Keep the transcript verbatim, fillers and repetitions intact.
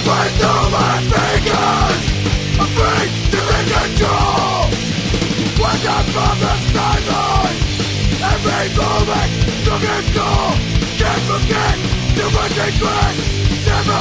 With all my fingers, afraid to take control. When I'm from the sideline, every moment took its toll. Can't forget the one regret, never